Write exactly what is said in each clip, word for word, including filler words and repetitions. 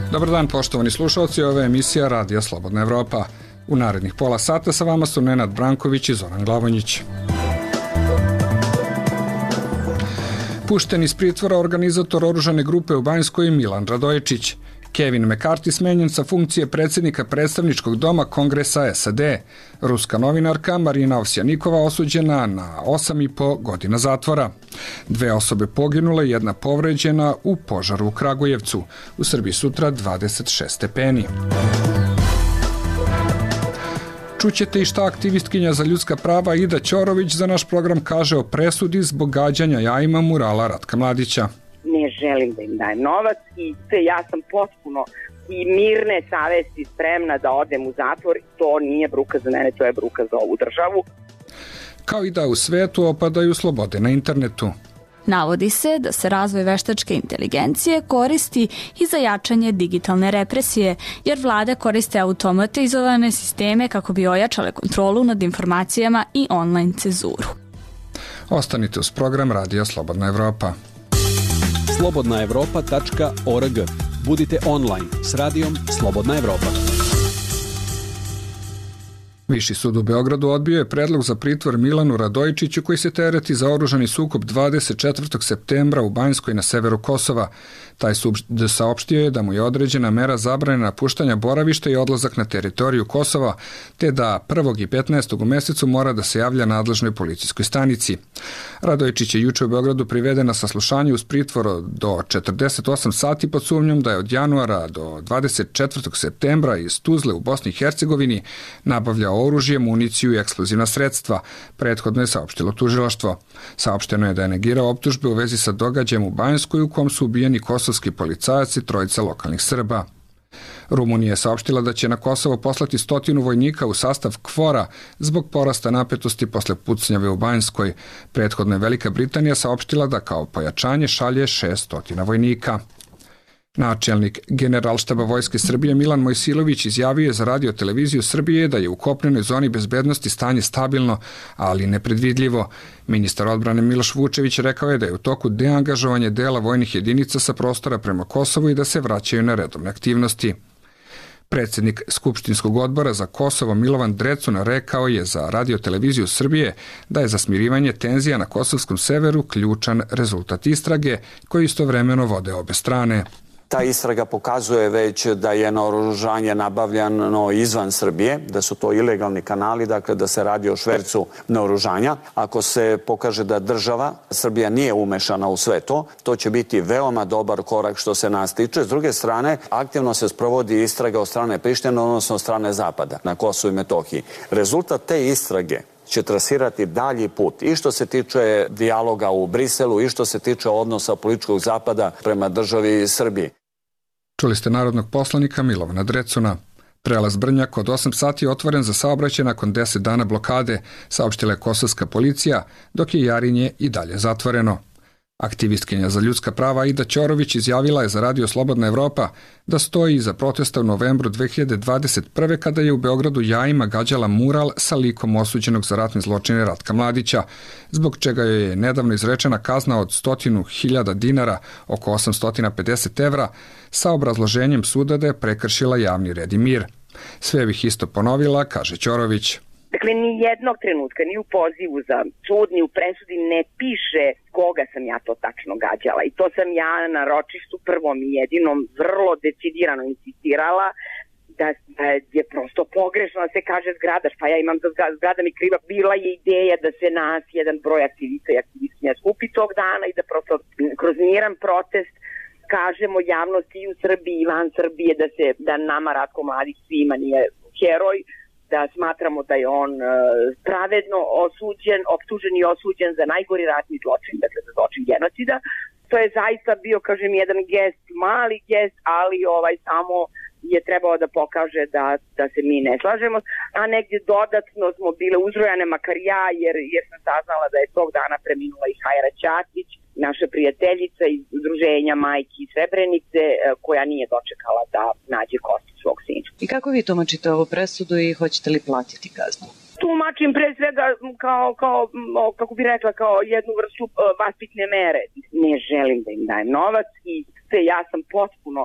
Dobar dan, poštovani slušalci, ovo je emisija Radija Slobodna Evropa. U narednih pola sata sa vama su Nenad Branković i Zoran Glavonjić. Pušten iz pritvora organizator oružane grupe u Banjskoj Milan Radojičić. Kevin McCarthy smenjen sa funkcije predsjednika predstavničkog doma Kongresa S A D. Ruska novinarka Marina Ovsjanikova osuđena na osam i po godina zatvora. Dve osobe poginule, jedna povređena u požaru u Kragujevcu. U Srbiji sutra dvadeset šest stepeni. Čućete i šta aktivistkinja za ljudska prava Ida Ćorović za naš program kaže o presudi zbog gađanja jajima murala Ratka Mladića. Ne želim da im dajem novac i te ja sam potpuno i mirne savesti spremna da odem u zatvor. To nije bruka za mene, to je bruka za ovu državu. Kao i da u svetu opadaju slobode na internetu. Navodi se da se razvoj veštačke inteligencije koristi i za jačanje digitalne represije, jer vlade koriste automatizovane sisteme kako bi ojačale kontrolu nad informacijama i online cenzuru. Ostanite uz program Radija Slobodna Evropa. slobodna evropa tačka org. Budite online s radijom Slobodna Evropa. Viši sud u Beogradu odbio je predlog za pritvor Milanu Radojičiću koji se tereti za oružani sukob dvadeset četvrtog septembra u Banjskoj na severu Kosova. Taj sud saopštio je da mu je određena mera zabrane napuštanja boravišta i odlazak na teritoriju Kosova, te da prvog i petnaestog u mesecu mora da se javlja nadležnoj policijskoj stanici. Radojičić je juče u Beogradu priveden na saslušanje uz pritvor do četrdeset osam sati pod sumnjom da je od januara do dvadeset četvrtog septembra iz Tuzle u Bosni i Hercegovini nabavljao oružje, municiju i eksplozivna sredstva, prethodno je saopštilo tužilaštvo. Saopšteno je da je negirao optužbe u vezi sa događajem u Banjskoj u kom su ubijeni kosovski policajac i trojica lokalnih Srba. Rumunija je saopštila da će na Kosovo poslati stotinu vojnika u sastav KFOR-a zbog porasta napetosti posle pucnjave u Banjskoj. Prethodno je Velika Britanija saopštila da kao pojačanje šalje šesnaest vojnika. Načelnik Generalštaba Vojske Srbije Milan Mojsilović izjavio je za Radio televiziju Srbije da je u kopnenoj zoni bezbednosti stanje stabilno, ali nepredvidljivo. Ministar odbrane Miloš Vučević rekao je da je u toku deangažovanje dela vojnih jedinica sa prostora prema Kosovu i da se vraćaju na redovne aktivnosti. Predsjednik Skupštinskog odbora za Kosovo Milovan Drecun rekao je za Radio televiziju Srbije da je za smirivanje tenzija na kosovskom severu ključan rezultat istrage koji istovremeno vode obe strane. Ta istraga pokazuje već da je naoružanje nabavljano izvan Srbije, da su to ilegalni kanali, dakle da se radi o švercu naoružanja. Ako se pokaže da država Srbija nije umešana u sve to, to će biti veoma dobar korak što se nas tiče. S druge strane, aktivno se sprovodi istraga od strane Prištine, odnosno od strane Zapada na Kosovu i Metohiji. Rezultat te istrage će trasirati dalji put i što se tiče dijaloga u Briselu i što se tiče odnosa političkog zapada prema državi Srbiji. Čuli ste narodnog poslanika Milovana Drecuna. Prelaz Brnjak od osam sati je otvoren za saobraćaj nakon deset dana blokade, saopštila je kosovska policija, dok je Jarinje i dalje zatvoreno. Aktivistkinja za ljudska prava Ida Ćorović izjavila je za Radio Slobodna Evropa da stoji iza protesta u novembru dve hiljade dvadeset prve kada je u Beogradu jajima gađala mural sa likom osuđenog za ratne zločine Ratka Mladića, zbog čega je nedavno izrečena kazna od stotinu hiljada dinara, oko osamsto pedeset evra, sa obrazloženjem suda da je prekršila javni red i mir. Sve bih isto ponovila, kaže Ćorović. Dakle, ni jednog trenutka, ni u pozivu za sud, ni u presudi ne piše koga sam ja to tačno gađala. I to sam ja na ročištu prvom i jedinom vrlo decidirano insistirala da, da je prosto pogrešno da se kaže zgrada. Pa ja imam da zgrada mi kriva. Bila je ideja da se nas jedan broj aktivista i aktivistnja skupi tog dana i da prosto kroz miran protest kažemo javnosti i u Srbiji i van Srbije da se da nama Ratko Mladić svima nije heroj, da smatramo da je on uh, pravedno osuđen, optužen i osuđen za najgori ratni zločin, dakle za zločin genocida. To je zaista bio, kažem, jedan gest, mali gest, ali ovaj samo je trebao da pokaže da, da se mi ne slažemo, a negdje dodatno smo bile uzrojane, makar ja, jer, jer sam saznala da je tog dana preminula i Hajra Ćatić, naša prijateljica iz udruženja Majki Srebrenice, koja nije dočekala da nađe kosti svog sina. I kako vi tumačite ovu presudu i hoćete li platiti kaznu? Tumačim pre svega kao, kao, kako bi rekla, kao jednu vrstu vaspitne mere. Ne želim da im dajem novac i ja sam potpuno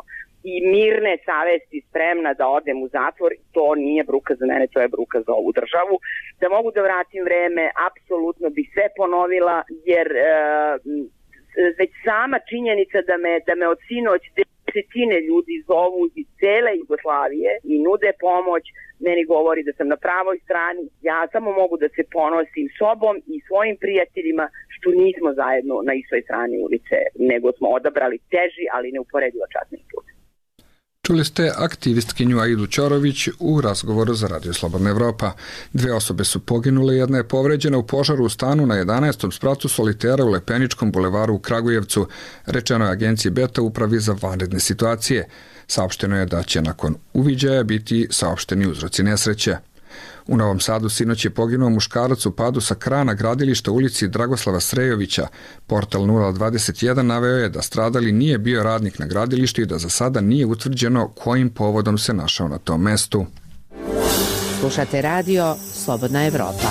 i mirne savesti spremna da odem u zatvor, to nije bruka za mene, to je bruka za ovu državu. Da mogu da vratim vreme, apsolutno bi sve ponovila, jer e, već sama činjenica da me, da me od sinoć desetine ljudi zovu iz cele Jugoslavije i nude pomoć, meni govori da sam na pravoj strani. Ja samo mogu da se ponosim sobom i svojim prijateljima što nismo zajedno na istoj strani ulice, nego smo odabrali teži, ali neuporedivo časni put. Čuli ste aktivistkinju Aidu Ćorović u razgovoru za Radio Slobodna Evropa. Dve osobe su poginule, jedna je povređena u požaru u stanu na jedanaestom spratu solitera u Lepeničkom bulevaru u Kragujevcu, rečeno je agenciji Beta upravi za vanredne situacije. Saopšteno je da će nakon uviđaja biti saopšteni uzroci nesreće. U Novom Sadu sinoć je poginuo muškarac u padu sa krana gradilišta u ulici Dragoslava Srejovića. Portal nula dvadeset jedan naveo je da stradali nije bio radnik na gradilištu i da za sada nije utvrđeno kojim povodom se našao na tom mestu. Slušate radio Slobodna Evropa.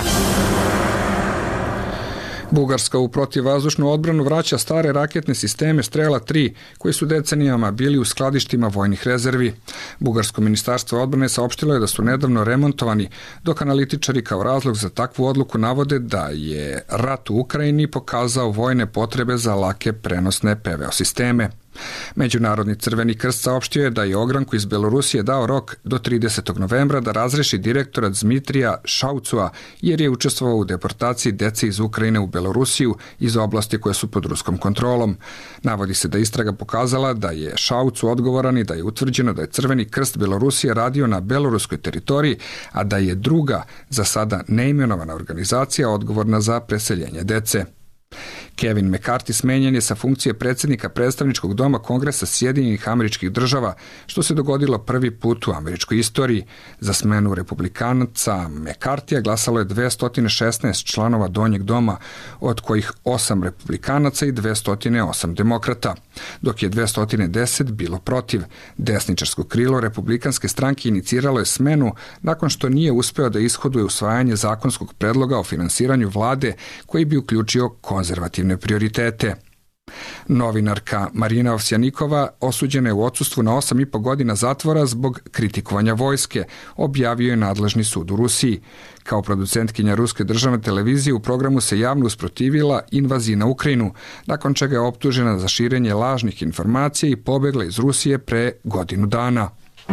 Bugarska u protivvazdušnu odbranu vraća stare raketne sisteme Strela tri, koji su decenijama bili u skladištima vojnih rezervi. Bugarsko ministarstvo odbrane saopštilo je da su nedavno remontovani, dok analitičari kao razlog za takvu odluku navode da je rat u Ukrajini pokazao vojne potrebe za lake prenosne P V O sisteme. Međunarodni Crveni krst saopštio je da je ogranku iz Belorusije dao rok do tridesetog novembra da razreši direktora Dmitrija Šaucua, jer je učestvovao u deportaciji dece iz Ukrajine u Belorusiju iz oblasti koje su pod ruskom kontrolom. Navodi se da istraga pokazala da je Šaucu odgovoran i da je utvrđeno da je Crveni krst Belorusije radio na beloruskoj teritoriji, a da je druga, za sada neimenovana organizacija odgovorna za preseljenje dece. Kevin McCarthy smenjen je sa funkcije predsjednika predstavničkog doma Kongresa Sjedinjenih Američkih Država, što se dogodilo prvi put u američkoj istoriji. Za smenu republikanaca McCarthyja glasalo je dvesta šesnaest članova donjeg doma, od kojih osam republikanaca i dvesta osam demokrata, dok je dvesta deset bilo protiv. Desničarsko krilo republikanske stranke iniciralo je smenu nakon što nije uspeo da ishoduje usvajanje zakonskog predloga o finansiranju vlade koji bi uključio konzervativne prioritete. Novinarka Marina Ovsjanikova osuđena je u odsustvu na osam i po godina zatvora zbog kritikovanja vojske, objavio je nadležni sud u Rusiji. Kao producentkinja ruske državne televizije u programu se javno usprotivila invaziji na Ukrajinu, nakon čega je optužena za širenje lažnih informacija i pobegla iz Rusije pre godinu dana.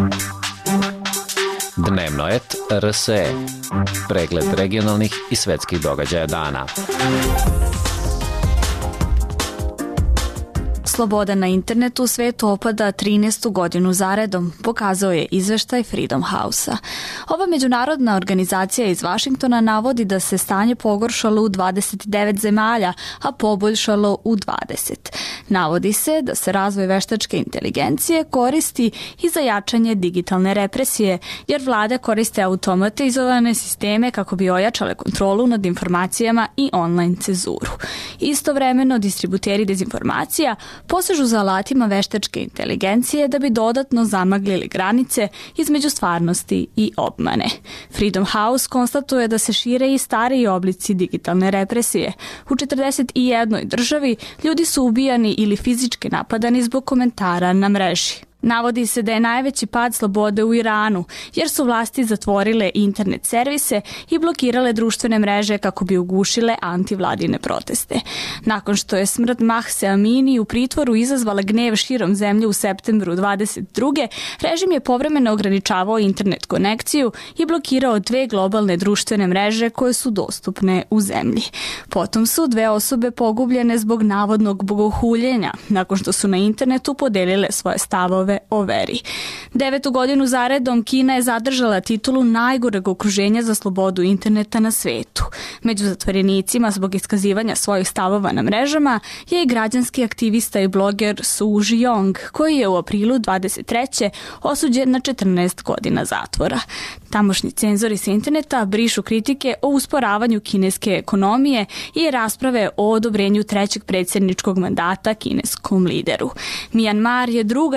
Dnevnoet R S E. Pregled regionalnih i svetskih događaja dana. Sloboda na internetu u svetu opada trinaestu godinu zaredom, pokazao je izveštaj Freedom House-a. Ova međunarodna organizacija iz Vašingtona navodi da se stanje pogoršalo u dvadeset devet zemalja, a poboljšalo u dvadeset. Navodi se da se razvoj veštačke inteligencije koristi i za jačanje digitalne represije, jer vlade koriste automatizovane sisteme kako bi ojačale kontrolu nad informacijama i online cenzuru. Istovremeno, distributeri dezinformacija posežu za alatima veštačke inteligencije da bi dodatno zamaglili granice između stvarnosti i obmane. Freedom House konstatuje da se šire i stariji oblici digitalne represije. U četrdeset jednoj državi ljudi su ubijani ili fizički napadani zbog komentara na mreži. Navodi se da je najveći pad slobode u Iranu, jer su vlasti zatvorile internet servise i blokirale društvene mreže kako bi ugušile antivladine proteste. Nakon što je smrt Mahse Amini u pritvoru izazvala gnev širom zemlje u septembru dvadeset druge. režim je povremeno ograničavao internet konekciju i blokirao dve globalne društvene mreže koje su dostupne u zemlji. Potom su dve osobe pogubljene zbog navodnog bogohuljenja, nakon što su na internetu podelile svoje stavove o veri. Devetu godinu zaredom Kina je zadržala titulu najgoreg okruženja za slobodu interneta na svetu. Među zatvorenicima zbog iskazivanja svojih stavova na mrežama je i građanski aktivista i bloger Su Zhiyong, koji je u aprilu dvadeset treće osuđen na četrnaest godina zatvora. Tamošnji cenzori sa interneta brišu kritike o usporavanju kineske ekonomije i rasprave o odobrenju trećeg predsjedničkog mandata kineskom lideru. Myanmar je druga najrepresivnija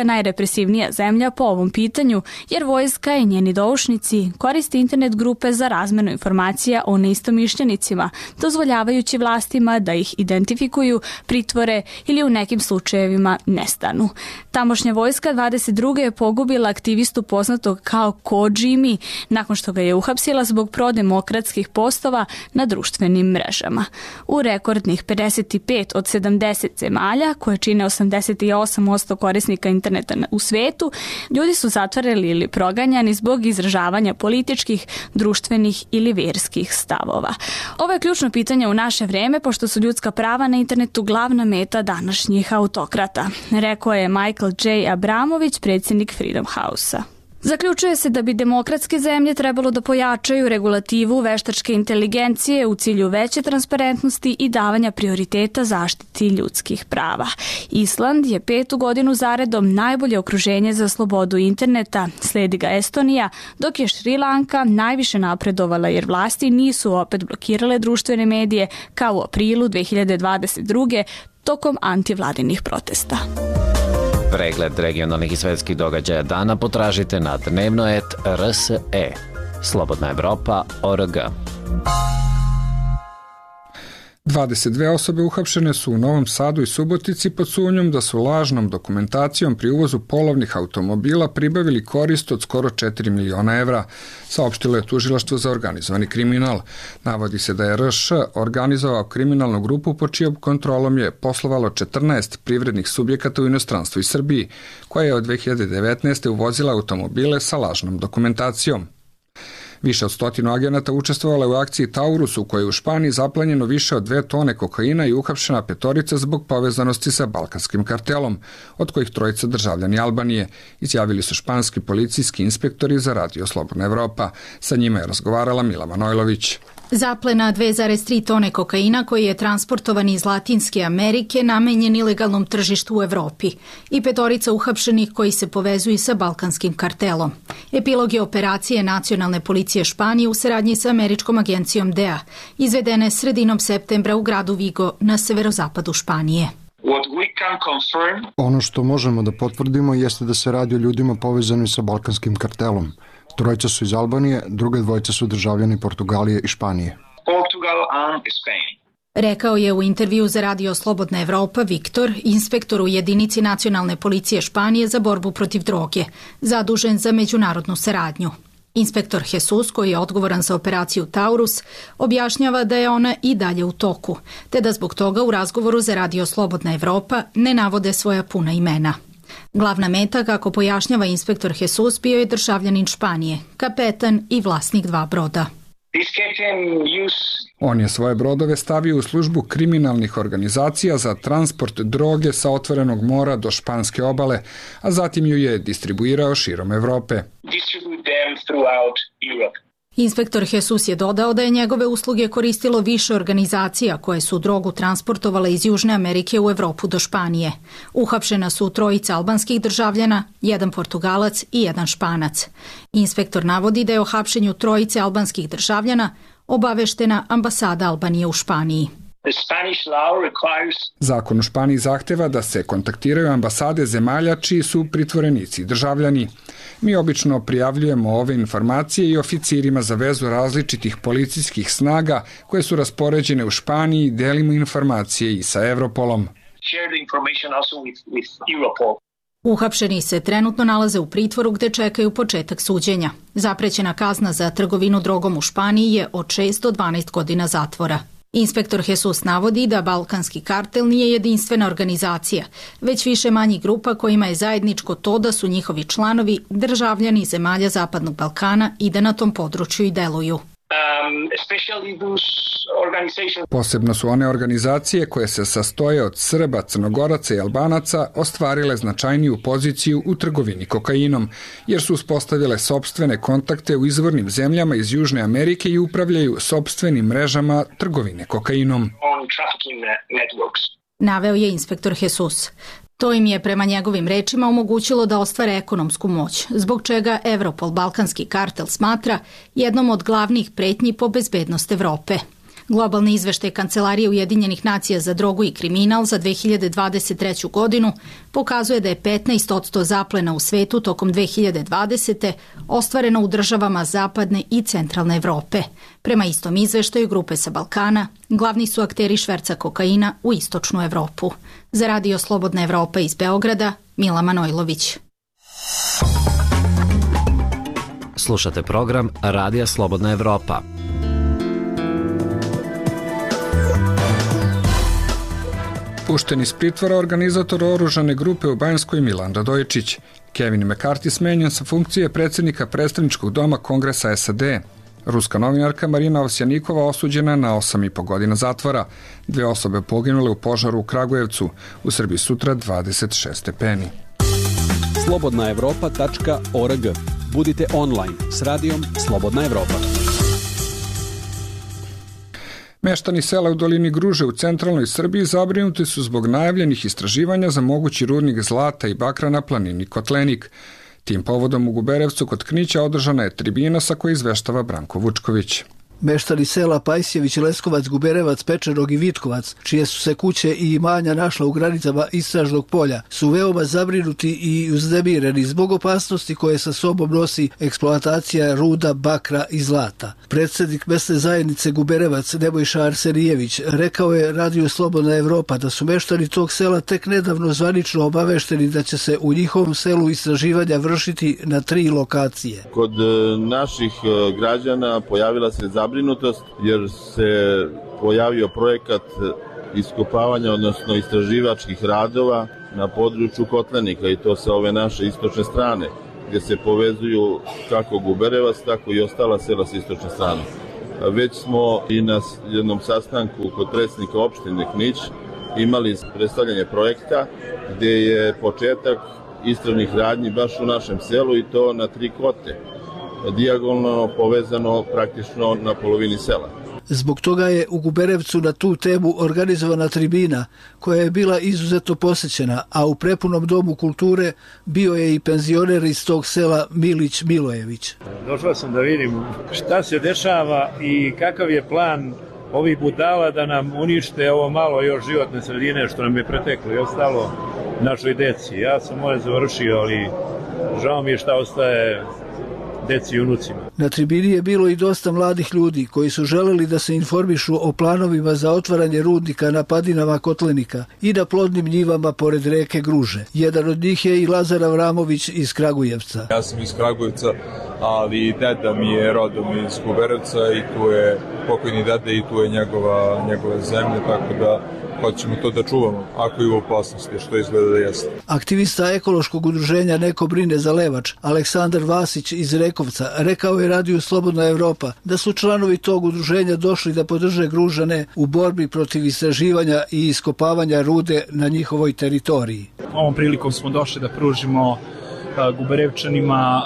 najrepresivnija zemlja po ovom pitanju, jer vojska i njeni doušnici koriste internet grupe za razmenu informacija o neistomišljenicima, dozvoljavajući vlastima da ih identifikuju, pritvore ili u nekim slučajevima nestanu. Tamošnja vojska dvadeset druge je pogubila aktivistu poznatog kao Kojimi nakon što ga je uhapsila zbog prodemokratskih postova na društvenim mrežama. U rekordnih pedeset pet od sedamdeset zemalja, koje čine osamdeset osam posto korisnika interneta u svetu, ljudi su zatvarali ili proganjani zbog izražavanja političkih, društvenih ili vjerskih stavova. Ovo je ključno pitanje u naše vreme, pošto su ljudska prava na internetu glavna meta današnjih autokrata, rekao je Michael J. Abramović, predsjednik Freedom House-a. Zaključuje se da bi demokratske zemlje trebalo da pojačaju regulativu veštačke inteligencije u cilju veće transparentnosti i davanja prioriteta zaštiti ljudskih prava. Island je petu godinu zaredom najbolje okruženje za slobodu interneta, sledi ga Estonija, dok je Šri Lanka najviše napredovala jer vlasti nisu opet blokirale društvene medije kao u aprilu dve hiljade dvadeset druge tokom antivladinih protesta. Pregled regionalnih i svetskih događaja dana potražite na dnevno et er es e. Slobodna Evropa točka org. dvadeset dve osobe uhapšene su u Novom Sadu i Subotici pod sumnjom da su lažnom dokumentacijom pri uvozu polovnih automobila pribavili korist od skoro četiri miliona evra, saopštilo je Tužilaštvo za organizovani kriminal. Navodi se da je er š organizovao kriminalnu grupu pod čijom kontrolom je poslovalo četrnaest privrednih subjekata u inostranstvu i Srbiji, koja je od dve hiljade devetnaeste. uvozila automobile sa lažnom dokumentacijom. Više od stotinu agenata učestvovalo je u akciji Taurus, u kojoj je u Španiji zaplenjeno više od dve tone kokaina i uhapšena petorica zbog povezanosti sa balkanskim kartelom, od kojih trojica državljani Albanije, izjavili su španski policijski inspektori za Radio Slobodna Evropa. Sa njima je razgovarala Mila Manojlović. Zaplena dve zarez tri tone kokaina koji je transportovan iz Latinske Amerike namenjen ilegalnom tržištu u Evropi i petorica uhapšenih koji se povezuju sa balkanskim kartelom. Epilog je operacije Nacionalne policije Španije u saradnji sa američkom agencijom D E A, izvedene sredinom septembra u gradu Vigo na severozapadu Španije. Ono što možemo da potvrdimo jeste da se radi o ljudima povezanim sa balkanskim kartelom. Trojica su iz Albanije, druge dvojice su državljani Portugalije i Španije. Rekao je u intervju za Radio Slobodna Evropa Viktor, inspektor u jedinici Nacionalne policije Španije za borbu protiv droge, zadužen za međunarodnu saradnju. Inspektor Jesus, koji je odgovoran za operaciju Taurus, objašnjava da je ona i dalje u toku, te da zbog toga u razgovoru za Radio Slobodna Evropa ne navode svoja puna imena. Glavna meta, kako pojašnjava inspektor Jesus, bio je državljanin Španije, kapetan i vlasnik dva broda. On je svoje brodove stavio u službu kriminalnih organizacija za transport droge sa otvorenog mora do španske obale, a zatim ju je distribuirao širom Evrope. Inspektor Jesus je dodao da je njegove usluge koristilo više organizacija koje su drogu transportovale iz Južne Amerike u Evropu do Španije. Uhapšena su trojica albanskih državljana, jedan Portugalac i jedan Španac. Inspektor navodi da je o hapšenju trojice albanskih državljana obaveštena ambasada Albanije u Španiji. Zakon u Španiji zahteva da se kontaktiraju ambasade zemalja čiji su pritvorenici državljani. Mi obično prijavljujemo ove informacije i oficirima za vezu različitih policijskih snaga koje su raspoređene u Španiji i delimo informacije i sa Europolom. Uhapšeni se trenutno nalaze u pritvoru gde čekaju početak suđenja. Zaprećena kazna za trgovinu drogom u Španiji je od šest do dvanaest godina zatvora. Inspektor Jesus navodi da balkanski kartel nije jedinstvena organizacija, već više manjih grupa kojima je zajedničko to da su njihovi članovi državljani zemalja Zapadnog Balkana i da na tom području i deluju. Posebno su one organizacije koje se sastoje od Srba, Crnogoraca i Albanaca ostvarile značajniju poziciju u trgovini kokainom, jer su uspostavile sopstvene kontakte u izvornim zemljama iz Južne Amerike i upravljaju sopstvenim mrežama trgovine kokainom. Naveo je inspektor Jesus. To im je prema njegovim rečima omogućilo da ostvare ekonomsku moć, zbog čega Europol balkanski kartel smatra jednom od glavnih pretnji po bezbednost Evrope. Globalni izveštaj Kancelarije Ujedinjenih nacija za drogu i kriminal za dve hiljade dvadeset treću godinu pokazuje da je petnaest posto zaplena u svetu tokom dve hiljade dvadesete ostvareno u državama zapadne i centralne Evrope. Prema istom izveštaju grupe sa Balkana, glavni su akteri šverca kokaina u istočnu Evropu. Za Radio Slobodna Evropa iz Beograda, Mila Manojlović. Slušate program Radija Slobodna Evropa. Pušten iz pritvora organizator oružane grupe u Banjskoj Milan Radojičić. Kevin McCarthy smenjen sa funkcije predsjednika predstavničkog doma Kongresa S A D. Ruska novinarka Marina Ovsjanikova osuđena na osam i po godina zatvora. Dve osobe poginule u požaru u Kragujevcu. U Srbiji sutra dvadeset šest stepeni. slobodna evropa tačka org. Budite online s radijom Slobodna Evropa. Meštani sela u dolini Gruže u centralnoj Srbiji zabrinuti su zbog najavljenih istraživanja za mogući rudnik zlata i bakra na planini Kotlenik. Tim povodom u Guberevcu kod Knića održana je tribina sa koje izveštava Branko Vučković. Meštani sela Pajsjević, Leskovac, Guberevac, Pečerog i Vitkovac, čije su se kuće i imanja našla u granicama istražnog polja, su veoma zabrinuti i uznemireni zbog opasnosti koje sa sobom nosi eksploatacija ruda, bakra i zlata. Predsjednik mesne zajednice Guberevac Nebojša Arsenijević rekao je Radio Slobodna Evropa da su meštani tog sela tek nedavno zvanično obavešteni da će se u njihovom selu istraživanja vršiti na tri lokacije. Kod naših građana pojavila se zabrinutost zabrinutost jer se pojavio projekat iskopavanja, odnosno istraživačkih radova na području Kotlenika i to sa ove naše istočne strane, gdje se povezuju kako Guberevac, tako i ostala sela sa istočne strane. Već smo i na jednom sastanku kod predsjednika opštine Knić imali predstavljanje projekta gdje je početak istražnih radnji baš u našem selu i to na tri kote, dijagonalno povezano praktično na polovini sela. Zbog toga je u Guberevcu na tu temu organizovana tribina koja je bila izuzetno posećena, a u prepunom domu kulture bio je i penzioner iz tog sela Milić Milojević. Došao sam da vidim šta se dešava i kakav je plan ovih budala da nam unište ovo malo još životne sredine što nam je preteklo i ostalo našoj deci. Ja sam moje završio, ali žao mi je šta ostaje deci i unucima. Na tribini je bilo i dosta mladih ljudi koji su želeli da se informišu o planovima za otvaranje rudnika na padinama Kotlenika i na plodnim njivama pored reke Gruže. Jedan od njih je i Lazar Avramović iz Kragujevca. Ja sam iz Kragujevca, ali deda mi je rodom iz Guberevca i tu je pokojni dede i tu je njegova, njegova zemlja, tako da hoćemo to da čuvamo, ako je u opasnosti, što izgleda da jeste. Aktivista ekološkog udruženja Neko brine za Levač, Aleksandar Vasić iz Rekovca, rekao je Radio Slobodna Evropa da su članovi tog udruženja došli da podrže Gružane u borbi protiv istraživanja i iskopavanja rude na njihovoj teritoriji. Ovom prilikom smo došli da pružimo Guberevčanima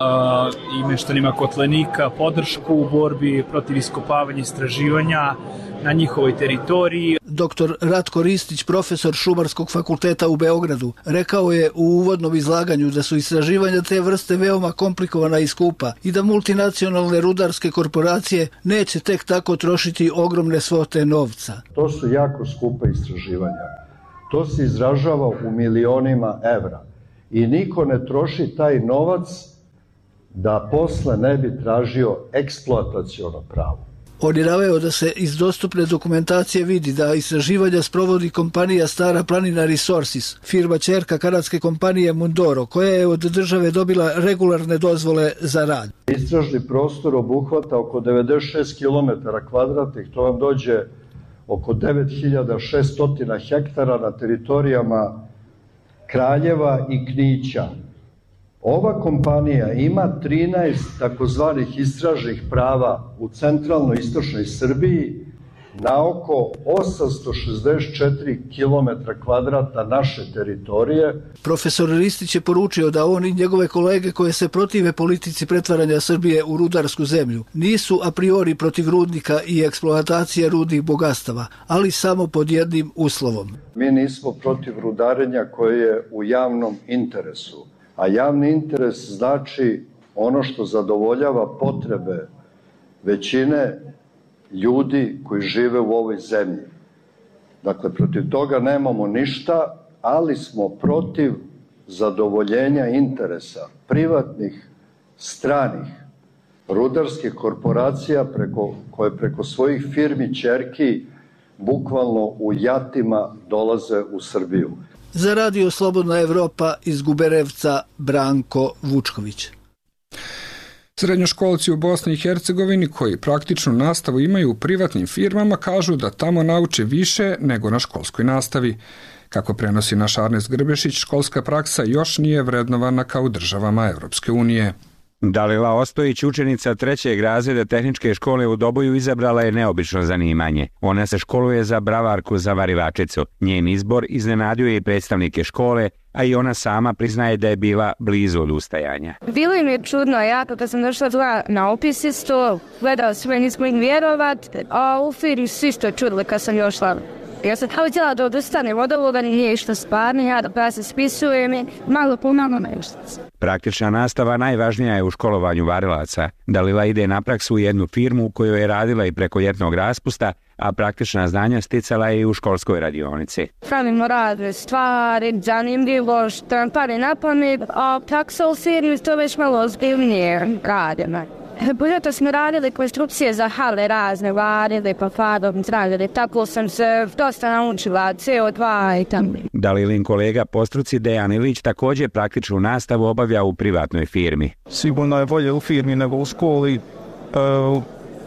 i meštanima Kotlenika podršku u borbi protiv iskopavanja i istraživanja na njihovoj teritoriji. Doktor Ratko Ristić, profesor Šumarskog fakulteta u Beogradu, rekao je u uvodnom izlaganju da su istraživanja te vrste veoma komplikovana i skupa i da multinacionalne rudarske korporacije neće tek tako trošiti ogromne svote novca. To su jako skupa istraživanja. To se izražava u milionima evra i niko ne troši taj novac da posle ne bi tražio eksploataciono pravo. On je naveo da se iz dostupne dokumentacije vidi da istraživanja sprovodi kompanija Stara planina Resources, firma ćerka kanadske kompanije Mundoro, koja je od države dobila regularne dozvole za rad. Istražni prostor obuhvata oko devedeset šest kilometara kvadratnih, to vam dođe oko devet hiljada šesto hektara na teritorijama Kraljeva i Knića. Ova kompanija ima trinaest takozvanih istražnih prava u centralnoj istočnoj Srbiji na oko osamsto šezdeset četiri kilometra kvadratna naše teritorije. Profesor Ristić je poručio da on i njegove kolege koje se protive politici pretvaranja Srbije u rudarsku zemlju nisu a priori protiv rudnika i eksploatacije rudnih bogatstava, ali samo pod jednim uslovom. Mi nismo protiv rudarenja koje je u javnom interesu. A javni interes znači ono što zadovoljava potrebe većine ljudi koji žive u ovoj zemlji. Dakle, protiv toga nemamo ništa, ali smo protiv zadovoljenja interesa privatnih, stranih, rudarskih korporacija preko, koje preko svojih firmi ćerki bukvalno u jatima dolaze u Srbiju. Za Radio Slobodna Evropa iz Guberevca Branko Vučković. Srednjoškolci u Bosni i Hercegovini koji praktičnu nastavu imaju u privatnim firmama kažu da tamo nauče više nego na školskoj nastavi. Kako prenosi naš Arnes Grbešić, školska praksa još nije vrednovana kao u državama Evropske unije. Dalila Ostojić, učenica trećeg razreda tehničke škole u Doboju, izabrala je neobično zanimanje. Ona se školuje za bravarku zavarivačicu. Njen izbor iznenadio je i predstavnike škole, a i ona sama priznaje da je bila blizu odustajanja. Bilo im je čudno, ja kada sam došla na opis isto, gledala sve, nismo im vjerovat, a u firmi su isto čudili kad sam još šla. Ja sam kao htjela da odustanem od ovoga, nije išta stvarno, ja da pa se spisujem i malo pomalo nešto. Praktična nastava najvažnija je u školovanju varilaca. Dalila ide na praksu u jednu firmu u kojoj je radila i preko ljetnog raspusta, a praktična znanja sticala je i u školskoj radionici. Pravimo razne stvari, zanimljivo, što nam pare na pamet, a praksa u firmi to već malo ozbiljnije radimo. Boljeto smo radili konstrukcije za hale razne, varili, pa fadom zdravili, tako sam se dosta naučila, C O dva i tamo. Dalilin kolega po struci Dejan Ilić također praktičnu nastavu obavlja u privatnoj firmi. Sigurno je bolje u firmi nego u školi. Uh,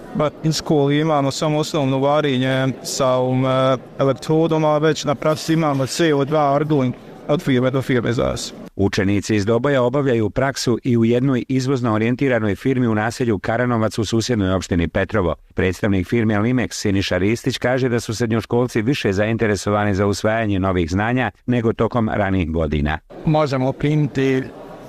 u školi imamo samo osnovno varenje sa um, elektrodom, a već na praksi imamo C O dva Arduin od firme do firme za nas. Učenici iz Doboja obavljaju praksu i u jednoj izvozno orijentiranoj firmi u naselju Karanovac u susjednoj opštini Petrovo. Predstavnik firme Limex Siniša Ristić kaže da su srednjoškolci više zainteresovani za usvajanje novih znanja nego tokom ranijih godina. Možemo primiti,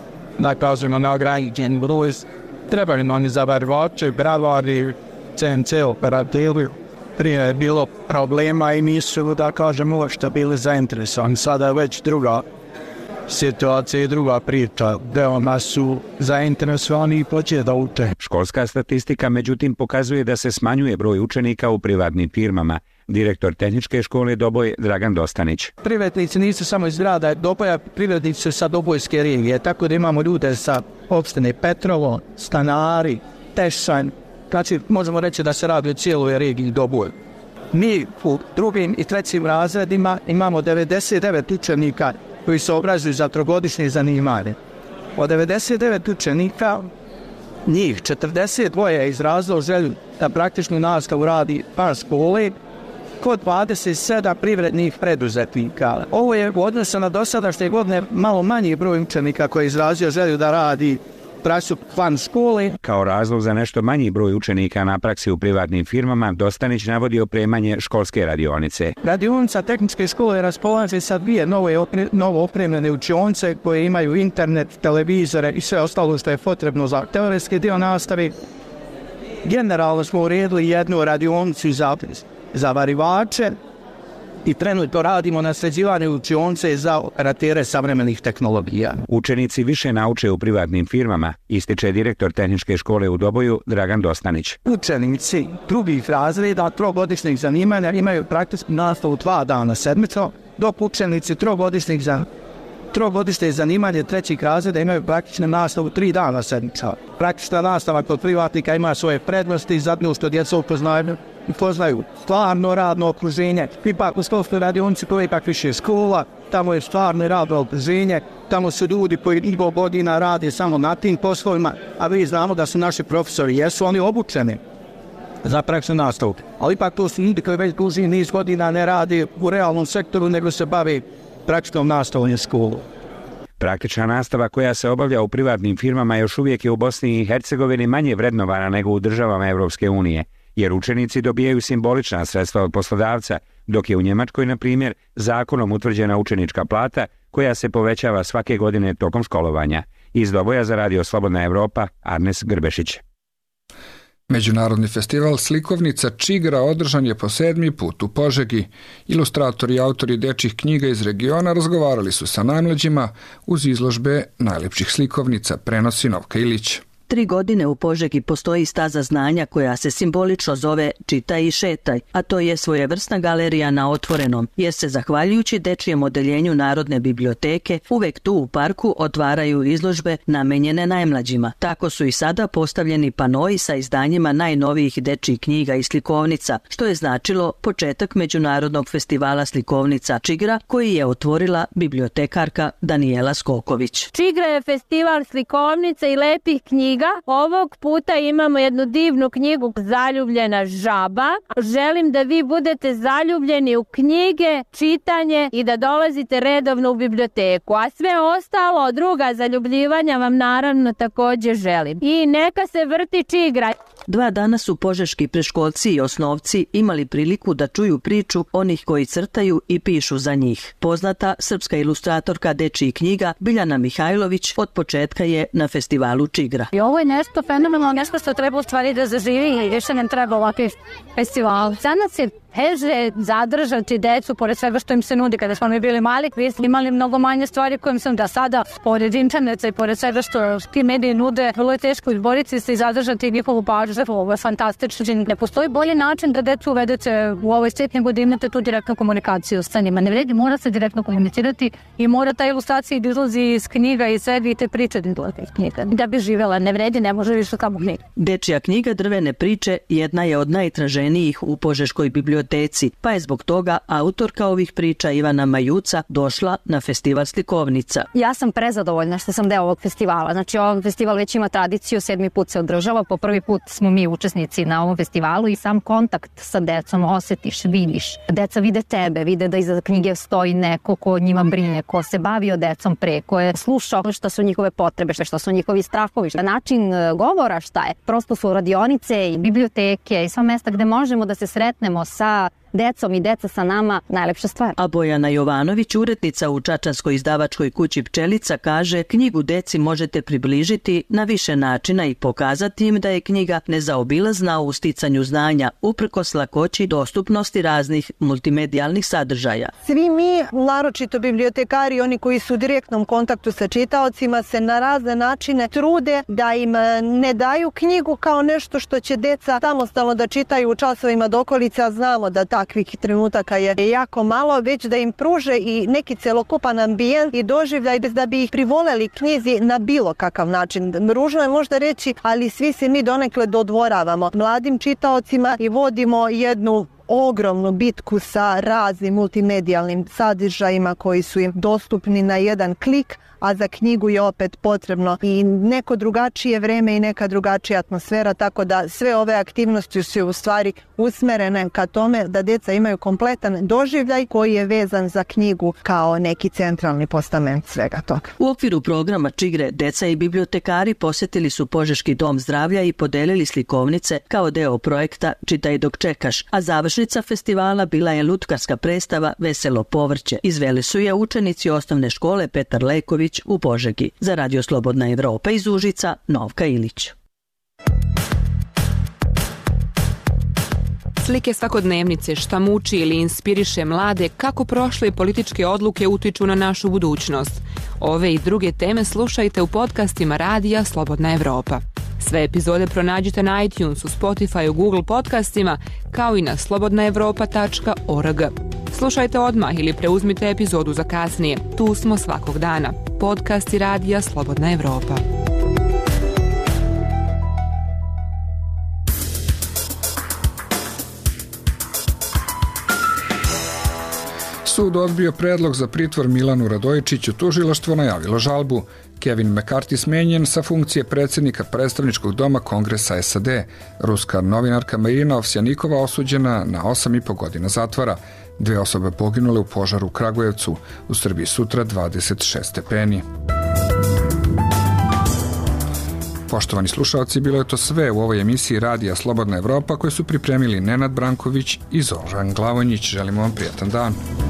da kažemo, na ograničen broj. Trebali nam zavarivači, bravari, C N C operateri. Prije je bilo problema i nisu, da kažemo, uopšte bili zainteresovani. Sada je već druga situacija i druga priča, veoma su zainteresovani i počeju da uče. Školska statistika međutim pokazuje da se smanjuje broj učenika u privatnim firmama. Direktor tehničke škole Doboj Dragan Dostanić. Privatnici nisu samo iz grada Doboja, privatnici su sa Dobojske regije, tako da imamo ljude sa opštine Petrovo, stanari, Tešanj, znači možemo reći da se radi o cijeloj regiji Doboj. Mi u drugim i trećim razredima imamo devedeset devet učenika koji se obrazuju za trogodišnje zanimanje. Od devedeset devet učenika, njih četrdeset dva je izrazilo želju da praktičnu nastavu radi par škole, kod dvadeset sedam privrednih preduzetnika. Ovo je u odnosu na dosadašnje godine malo manji broj učenika koji je izrazio želju da radi praksu van škole. Kao razlog za nešto manji broj učenika na praksi u privatnim firmama, Dostanić navodi opremanje školske radionice. Radionica tehničke škole raspolaže sa dvije nove opre, novo opremljene učionice koje imaju internet, televizore i sve ostalo što je potrebno za teoretski dio nastave. Generalno smo uredili jednu radionicu za, za varivače i trenutno radimo na sređivanju učionice za operatere savremenih tehnologija. Učenici više nauče u privatnim firmama, ističe direktor tehničke škole u Doboju Dragan Dostanić. Učenici drugih razreda trogodišnjih zanimanja imaju praktičnu nastavu dva dana sedmično, dok učenici trogodišnjih za trogodišnje zanimanje trećih razreda imaju praktičnu nastavu tri dana sedmično. Praktična nastava kod privatnika ima svoje prednosti, zato što djeca upoznaju poznaju stvarno radno okruženje. Ipak u školskoj radionici to je ipak više škola, tamo je stvarno radno okruženje, tamo su ljudi koji i godina rade samo na tim poslovima, a vi znamo da su naši profesori, jesu oni obučeni za praksu nastavu. Ali ipak to su ljudi koji već duži niz godina ne rade u realnom sektoru, nego se bave praktičnom nastavom u školu. Praktična nastava koja se obavlja u privatnim firmama još uvijek je u Bosni i Hercegovini manje vrednovana nego u državama Evropske unije, jer učenici dobijaju simbolična sredstva od poslodavca, dok je u Njemačkoj, na primjer, zakonom utvrđena učenička plata koja se povećava svake godine tokom školovanja. Iz Doboja za Radio Slobodna Evropa, Arnes Grbešić. Međunarodni festival slikovnica Čigra održan je po sedmi put u Požegi. Ilustratori i autori dečjih knjiga iz regiona razgovarali su sa najmlađima uz izložbe najlepših slikovnica, prenosi Novka Ilić. Tri godine u Požegi postoji staza znanja koja se simbolično zove Čitaj i šetaj, a to je svojevrsna galerija na otvorenom, jer se zahvaljujući dečijem odeljenju Narodne biblioteke uvek tu u parku otvaraju izložbe namenjene najmlađima. Tako su i sada postavljeni panoi sa izdanjima najnovijih dečjih knjiga i slikovnica, što je značilo početak Međunarodnog festivala slikovnica Čigra, koji je otvorila bibliotekarka Danijela Skoković. Čigra je festival slikovnica i lepih knjiga. Ovog puta imamo jednu divnu knjigu Zaljubljena žaba. Želim da vi budete zaljubljeni u knjige, čitanje i da dolazite redovno u biblioteku. A sve ostalo, druga zaljubljivanja vam naravno također želim. I neka se vrti Čigra. Dva dana su požeški preškolci i osnovci imali priliku da čuju priču onih koji crtaju i pišu za njih. Poznata srpska ilustratorka dečjih knjiga Biljana Mihajlović od početka je na festivalu Čigra. I ovo je nešto fenomenalno, nešto što treba u stvari da zaživi i više nam treba ovakvi festival. Za nas je teže zadržati decu pored svega što im se nudi. Kada smo mi bili mali, vi smo imali mnogo manje stvari kojim sam da sada, pored interneta i pored svega što ti mediji nude, vrlo je teško izboriti se i zadržati njihovu pažnju. Ovo je fantastično. Ne postoji bolji način da decu uvedete u ovaj svijet nego da imate tu direktnu komunikaciju sa njima. Ne vredi, mora se direktno komunicirati i mora ta ilustracija da izlazi iz knjiga i sve i te priče da izlazi iz knjiga. Da bi živjela, ne vredi, ne može više samo knjiga. Dečja knjiga Drvene priče jedna je od najtraženijih u Požeškoj biblioteci, pa je zbog toga autorka ovih priča Ivana Majuca došla na festival slikovnica. Ja sam prezadovoljna što sam deo ovog festivala. Znači, ovaj festival već ima tradiciju, sedmi put se održava, po prvi put smo mi učesnici na ovom festivalu i sam kontakt sa decom osjetiš, vidiš. Deca vide tebe, vide da iza knjige stoji neko ko njima brine, ko se bavi o decom pre, ko je slušao šta su njihove potrebe, šta su njihovi strahovi, šta način govora šta je. Prosto su radionice i biblioteke i sva mesta gde možemo da se sretnemo sa decom i deca sa nama najlepša stvar. A Bojana Jovanović, urednica u čačanskoj izdavačkoj kući Pčelica, kaže knjigu deci možete približiti na više načina i pokazati im da je knjiga nezaobilazna u sticanju znanja uprkos lakoći dostupnosti raznih multimedijalnih sadržaja. Svi mi, naročito bibliotekari, oni koji su u direktnom kontaktu sa čitaocima, se na razne načine trude da im ne daju knjigu kao nešto što će deca samostalno da čitaju u časovima dokolice, a znamo da takvih trenutaka je jako malo, već da im pruže i neki celokupan ambijent i doživljaj da bi ih privoleli knjizi na bilo kakav način. Ružno je možda reći, ali svi se mi donekle dodvoravamo mladim čitaocima i vodimo jednu ogromnu bitku sa raznim multimedijalnim sadržajima koji su im dostupni na jedan klik, a za knjigu je opet potrebno i neko drugačije vreme i neka drugačija atmosfera, tako da sve ove aktivnosti su u stvari usmerene ka tome da deca imaju kompletan doživljaj koji je vezan za knjigu kao neki centralni postament svega toga. U okviru programa Čigre deca i bibliotekari posjetili su Požeški dom zdravlja i podelili slikovnice kao deo projekta Čitaj dok čekaš, a završnica festivala bila je lutkarska predstava Veselo povrće. Izveli su je učenici osnovne škole Petar Leković u Požegi. Za Radio Slobodna Evropa iz Užica, Novka Ilić. Slike svakodnevnice, šta muči ili inspiriše mlade, kako prošle političke odluke utiču na našu budućnost. Ove i druge teme slušajte u podcastima Radija Slobodna Evropa. Sve epizode pronađite na iTunesu, Spotifyu, Google podcastima, kao i na slobodna evropa tačka org. Slušajte odmah ili preuzmite epizodu za kasnije. Tu smo svakog dana. Podcasti Radija Slobodna Evropa. Sud odbio predlog za pritvor Milanu Radojičiću, tužilaštvo najavilo žalbu. Kevin McCarthy smenjen sa funkcije predsjednika predstavničkog doma Kongresa S A D. Ruska novinarka Marina Ovsjanikova osuđena na osam i po godina zatvora. Dve osobe poginule u požaru u Kragujevcu. U Srbiji sutra dvadeset šest stepeni. Poštovani slušalci, bilo je to sve u ovoj emisiji Radija Slobodna Evropa koju su pripremili Nenad Branković i Zoran Glavonjić. Želimo vam prijatan dan.